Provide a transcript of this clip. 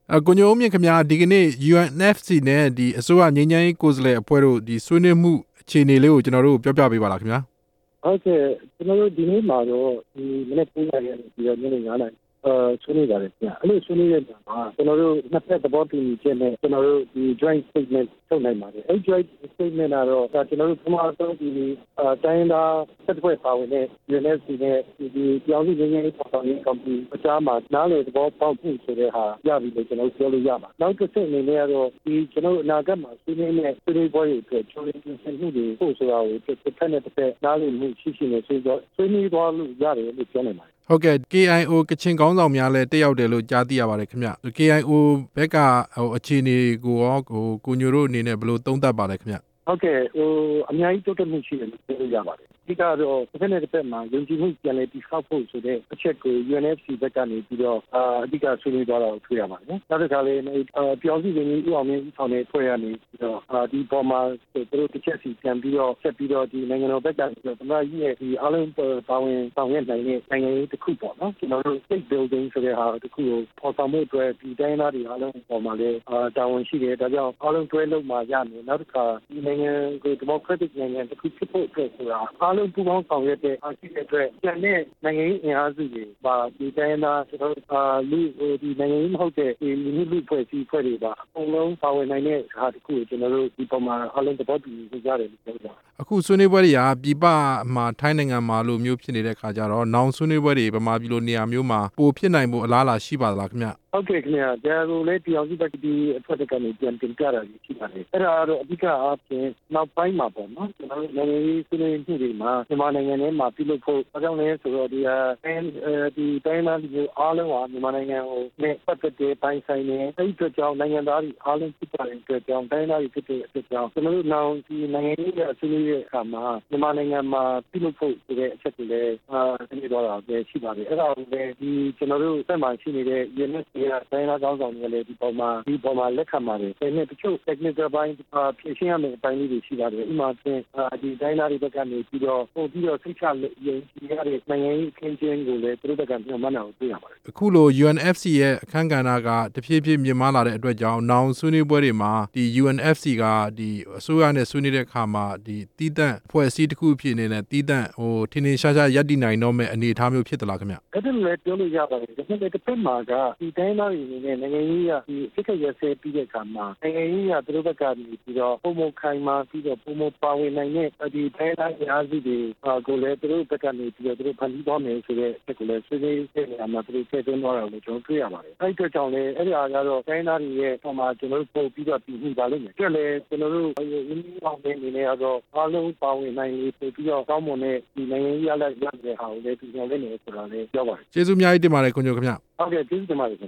ကိုညိုဦးမြင့်ခင်ဗျာဒီကနေ့ UNFC နဲ့ဒီအစိုးရငြိမ်းချမ်းရေးကိုယ်စားလှယ်အဖွဲ့တို့ဒီဆွေးနွေးမှုအခြေအနေလေးကိုကျွန်တော်တို့ပြောပြပေးပါလားခင်ဗျာဟုတ်ကဲ့ကျွန်တော်တို့ဒီနေ့မှာတော့ဒီမနေ့9:00နာရီပြီးတော့ညနေ9:00နာရီဆွေးနွေးကြတယ်ခင်ဗျအဲ့လိုဆွေးနွေးရတဲ့မှာကျွန်တော်တို့နှစ်ဖက်သဘောတူညီချက်နဲ့ကျွန်တော်တို့ဒီ joint statement ထုတ်နိုင်ပါတယ်အဲ့ joint statement ကတော့ကျွန်တော်တို့ပထမဆုံးဒီတိုင်းဒါဆက်သွယ်ပါဝင်တဲ့ UNFC နဲ့ဒီပြောင်းလဲခြင်းရေးပေါ်ဆောင်ရေးကော်မတီအကြားမှာနားလည်သဘောပေါက်မှုဆိုတဲ့ဟာရပြီလို့ကျွန်တော်ပြောလို့ရပါနောက်တစ်ချက်အနေနဲ့ကတော့ဒီကျွန်တော်တို့အနာဂတ်မှာဆွေးနွေးမယ့်ဆွေးနွေးပွဲတွေအတွက်ချိုးရင်းပြင်ဆင်မှုတွေပို့ဆိုတာကိုတစ်ဖက်နဲ့တစ်ဖက်နားလည်မှုရှိနေဆွေးနွေးသွားလို့ရတယ်လို့ပြောနိုင်ပါတယ်ဟုတ်ကဲ့ KIO ကချင်ခေါင်းဆောင်များလည်းတက်ရောက်တယ်လို့ကြားသိရပါတယ်ခင်ဗျ KIO ဘက်ကအခြေအနေကိုရောကိုညိုတို့အနေနဲ့ဘယ်လိုသုံးသပ်ပါလဲခင်ဗျဟုတ်ကဲ့အများကြီးတိုးတက်မှုရှိတယ်လို့ပြောလို့ရပါတယ်အဓိကတော့တစ်ဖက်နဲ့တစ်ဖက်မှာယုံကြည်မှုပြန်လည်တည်ဆောက်ဖို့ဆိုတဲ့အချက်ကို UNFC ဘက်ကနေပြီးတော့အဓိကဆွေးနွေးသွားတာကိုတွေ့ရပါတယ်နောက်တစ်ခါလေးပြောင်းစီရင်ဦးအောင်မြင့်ဆောင်တဲ့ဖွဲ့ရနေပြီးတော့ဒီပေါ်မှာသူတို့တစ်ချက်စီပြန်ပြီးတော့ဆက်ပြီးတော့ဒီနိုင်ငံတော်ဘက်ကပြီးတော့သမ္မတကြီးရဲ့ဒီအားလုံးပါဝင်ဆောင်ရွက်နိုင်တဲ့နိုင်ငံရေးတစ်ခုပေါ့နော်ကျွန်တော်တို့ state building ဆိုတဲ့ဟာတစ်ခုကိုပေါ်ဆောင်မှုအတွက်ဒီတိုင်းသားတွေအားလုံးပေါ်မှာလည်းတာဝန်ရှိတယ်ဒါကြောင့်အားလုံးတွဲလုပ်မှရမယ်နောက်တစ်ခါဒီနိုင်ငံကို democratic နိုင်ငံတစ်ခုဖြစ်ဖို့အတွက်ဆိုတာအားလုံးပူးပေါင်းဆောင်ရွက်တဲ့အားရှိတဲ့အတွက်ကျန်တဲ့နိုင်ငံရေးအင်အားစုတွေပါဒီတိုင်းသားကျွန်တော်လူဒီနိုင်ငံရေးမဟုတ်တဲ့ဒီလူဖွဲ့စည်းဖွဲ့တွေပါအကုန်လုံးပါဝင်နိုင်တဲ့ဟာတစ်ခုကိုကျွန်တော်တို့ဒီပုံမှာအားလုံးသဘောတူကြတယ်လို့ပြောကြတယ်အခုဆွေးနွေးပွဲတွေကပြည်ပမှာထိုင်းနိုင်ငံမှာလို့မျိုးဖြစ်နေတဲ့ခါကျတော့နောင်ဆွေးနွေးပွဲတွေဗမာပြည်လိုနေရာမျိုးမှာပိုဖြစ်နိုင်ဖို့အလားအလာရှိပါသလားခင်ဗျဟုတ်ကဲ့ခင်ဗျာဒါကိုလည်းတရားစီဘက်ကဒီအဖွဲ့ကနေပြန်တင်ပြတာရှိပါတယ်အဲ့ဒါတော့အဓိကအားဖြင့်နောက်ပိုင်းမှာပေါ့နော်ကျွန်တော်တို့နိုင်ငံရေးဆွေးနွေးမှုတွေမှာမြန်မာနိုင်ငံထဲမှာပြုလုပ်ဖို့အကြောင်းလဲဆိုတော့ဒီတိုင်းသားလူအားလုံးဟာမြန်မာနိုင်ငံကိုနဲ့ပတ်သက်တဲ့ပိုင်းဆိုင်နေအဲ့ဒီအတွက်ကြောင့်နိုင်ငံသားတွေအားလုံးဖြစ်တဲ့အတွက်ကြောင့်တိုင်းသားတွေဖြစ်တဲ့အတွက်ကြောင့်ကျွန်တော်တို့နောင်ဒီနိုင်ငံရေးဆွေးနွေးတဲ့အခါမှာမြန်မာနိုင်ငံမှာပြုလုပ်ဖို့ဆိုတဲ့အချက်တွေလည်းသိနေတော့တာပဲရှိပါတယ်အဲ့ဒါကိုလည်းဒီကျွန်တော်တို့ဆက်မှရှိနေတဲ့ UNFCတိုင်းသားကောင်းဆောင်တွေလည်းဒီပေါ်မှာလက်ခံပါတယ်။ဒါနဲ့တချို့ technical ပိုင်းဖြည့်ရှင်းရမယ့်အပိုင်းလေးတွေရှိပါတယ်။ဥပမာဖြင့်ဒီတိုင်းသားတွေဘက်ကနေပြီးတော့ပို့ပြီးတော့စိတ်ချယုံကြည်ရတဲ့နိုင်ငံရေးအခင်းကျင်းကိုလည်းသူတို့ဘက်ကမျှော်မှန်းတာကိုတွေ့ရပါတယ်။အခုလို UNFC ရဲ့အခမ်းကဏ္ဍကတဖြည်းဖြည်းမြင့်မားလာတဲ့အတွက်ကြောင့်နောင်ဆွေးနွေးပွဲတွေမှာဒီ UNFC ကဒီအစိုးရနဲ့ဆွေးနွေးတဲ့အခါမှာဒီတီးတန့်ဖွဲ့စည်းတစ်ခုဖြစ်နေတဲ့တီးတန့်ထင်ထင်ရှားရှားရပ်တည်နိုင်တော့မဲ့အနေအထားမျိုးဖြစ်သလားခင်ဗျ။အဲ့ဒါလည်းပြောလို့ရပါတယ်။ဒါပေမဲ့တစ်ဖက်မှာကဒီတိုင်းသားတွေအနေနဲ့နိုင်ငံရေးဒီစိတ်ရဆဲပြီးတဲ့အခါမှာနိုင်ငံရေးသူတို့ဘက်ကနေပြီးတော့ပုံမခိုင်မာပြီးတော့ပုံမပါဝင်နိုင်တဲ့ဒီတိုင်းသားအားစုတွေကိုလည်းသူတို့ဘက်ကနေပြီးတော့သူတို့ဖန်တီးသွားမယ်ဆိုတဲ့အချက်ကိုလည်းဆွေးနွေးတဲ့နေရာမှာသူတို့ထည့်သွင်းသွားတာကိုကျွန်တော်တွေ့ရပါတယ်အဲ့ဒီအတွက်ကြောင့်လည်းအဲ့ဒီအားကတော့တိုင်းသားတွေရဲ့ပုံမှာကျွန်တော်တို့ပို့ပြီးတော့ပြည်မှုပါလိမ့်မယ်အဲ့လည်းကျွန်တော်တို့ရင်းနှီးအောင်တဲ့အနေနဲ့ကတော့အားလုံးပါဝင်နိုင်ပြီးပြီးတော့ကောင်းမွန်တဲ့ဒီနိုင်ငံရေးရတဲ့ဟာကိုလည်းပြည်နယ်နဲ့ဆိုတာလည်းပြောပါတယ်ကျေးဇူးအများကြီးတင်ပါတယ်ခွန်ညိုခင်ဗျဟုတ်ကဲ့ကျေးဇူးတင်ပါတယ်